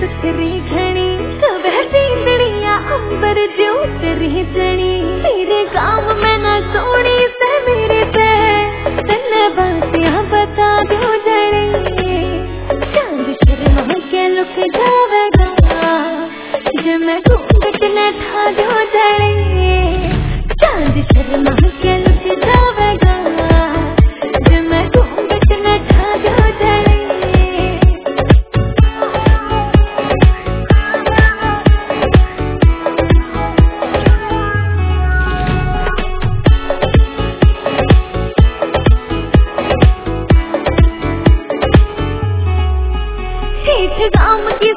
सुथरी घनी सुबह तीसड़िया अंबर जो तेरी जनी तेरे काम में न सोनी से मेरे से तन्ने बातियां बता दो जड़ी चांद शर्मा के लुक जावेगा जब मैं घूंघट न था दो जड़ी चांद शर्मा के लुक जावेगा जब मैं घूंघट न था दो जड़ी गाम की